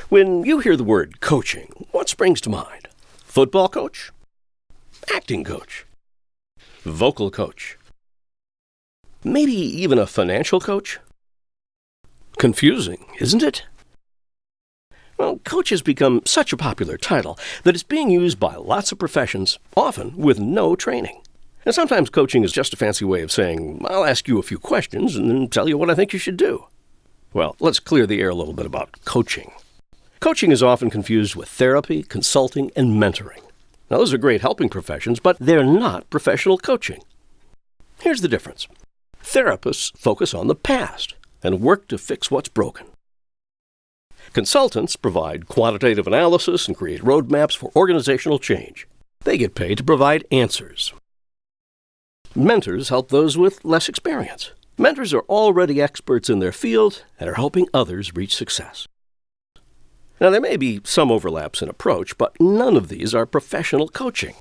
When you hear the word coaching, what springs to mind? Football coach? Acting coach? Vocal coach? Maybe even a financial coach? Confusing, isn't it? Well, coach has become such a popular title that it's being used by lots of professions, often with no training. And sometimes coaching is just a fancy way of saying, I'll ask you a few questions and then tell you what I think you should do. Well, let's clear the air a little bit about coaching. Coaching is often confused with therapy, consulting, and mentoring. Now, those are great helping professions, but they're not professional coaching. Here's the difference. Therapists focus on the past and work to fix what's broken. Consultants provide quantitative analysis and create roadmaps for organizational change. They get paid to provide answers. Mentors help those with less experience. Mentors are already experts in their field and are helping others reach success. Now, there may be some overlaps in approach, but none of these are professional coaching.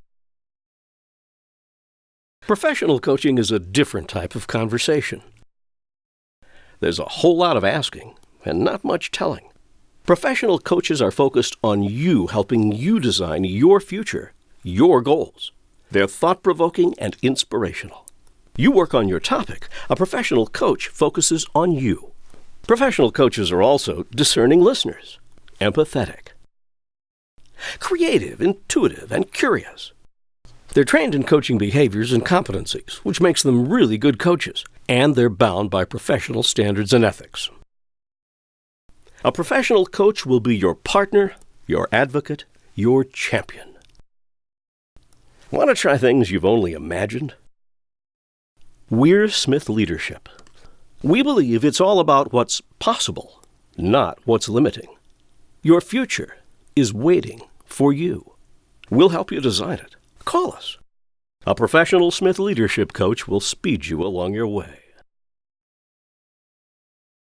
Professional coaching is a different type of conversation. There's a whole lot of asking and not much telling. Professional coaches are focused on you, helping you design your future, your goals. They're thought-provoking and inspirational. You work on your topic. A professional coach focuses on you. Professional coaches are also discerning listeners, empathetic, creative, intuitive, and curious. They're trained in coaching behaviors and competencies, which makes them really good coaches, and they're bound by professional standards and ethics. A professional coach will be your partner, your advocate, your champion. Want to try things you've only imagined? We're Smith Leadership. We believe it's all about what's possible, not what's limiting. Your future is waiting for you. We'll help you design it. Call us. A professional Smith Leadership coach will speed you along your way.